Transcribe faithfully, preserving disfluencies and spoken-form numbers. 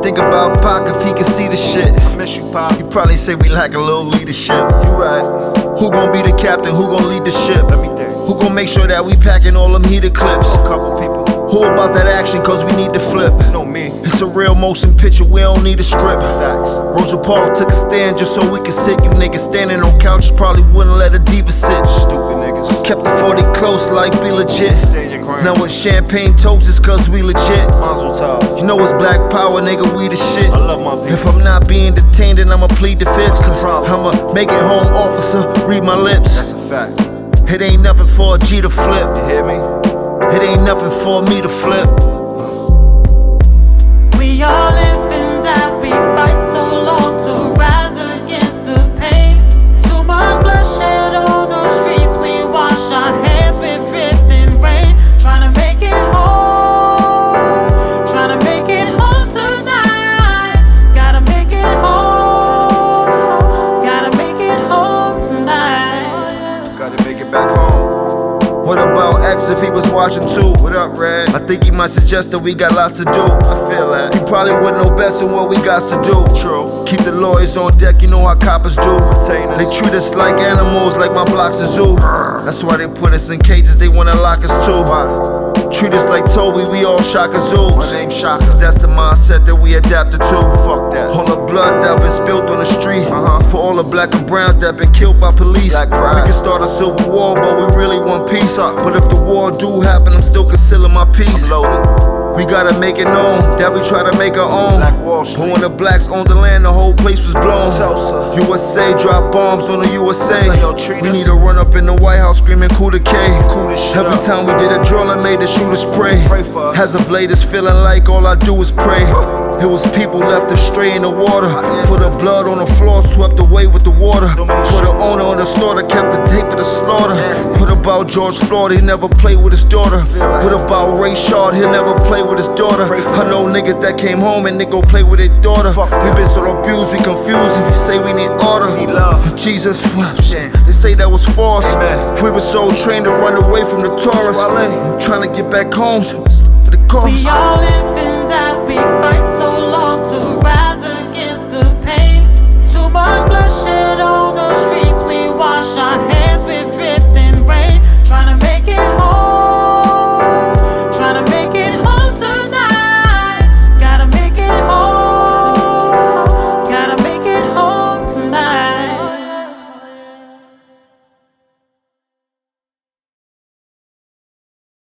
think about Pac if he could see the shit. I miss you, Pac. He probably say we lack a little leadership. You right. Who gon' be the captain? Who gon' lead the ship? Let me think. Who gon' make sure that we packing all them heated clips? A couple people. Who about that action? Cause we need to flip. No me. It's a real motion picture, we don't need a script. Facts. Rosa Parks took a stand just so we could sit. You niggas standing on couches probably wouldn't let a diva sit. Stupid niggas. Kept the forty close like be legit. Stay in your grind. Now with champagne toast it's cause we legit. Mazel tov. You know it's black power, nigga, we the shit. I love my people. If I'm not being detained, then I'ma plead the fifth. What's the problem? I'ma make it home, officer, read my lips. That's a fact. It ain't nothing for a G to flip. You hear me? It ain't nothing for me to flip. We all live and die, we fight so long to rise against the pain. Too much bloodshed on the streets, we wash our hands with drifting rain. Trying to make it home, trying to make it home tonight. Gotta make it home, gotta make it home tonight. Gotta make it back home. What about X if he was watching too? What up, Red? I think he might suggest that we got lots to do. I feel that. He probably wouldn't know best in what we got to do. True. Keep the lawyers on deck, you know how coppers do. Retainers. They treat us like animals, like my block's a zoo. That's why they put us in cages, they wanna lock us too. Why? Treat us like Toby, we all Shaka Zoos. My name's Shaka. Cause that's the mindset that we adapted to. Fuck that. All the blood that been spilled on the street. Uh-huh. For all the black and browns that been killed by police. Black pride. We can start a civil war, but we really want peace. But if the war do happen, I'm still concealing my peace. I'm loaded. We gotta make it known that we try to make our own. Black Wall Street. But when the blacks owned the land, the whole place was blown. Tulsa. U S A drop bombs on the U S A. That's how y'all treat We us. need to run up in the White House screaming coup de K. Coup de shit Every up. time we did a drill, I made the shooters pray. Pray for us. As of late, it's feeling like all I do is pray. It was people left astray in the water. For the blood on the floor, swept away with the water. For the owner of the slaughter, kept the tape of the slaughter. What about George Floyd? He never played with his daughter. What about Ray Shaw? He'll never play with his daughter. I know niggas that came home and they go play with their daughter. We been so abused, we confused, and we say we need order. Need love. Jesus wept. They say that was false. Amen. We were so trained to run away from the tourists. Swale. I'm trying to get back home, so for the cost. We all live and die, we fight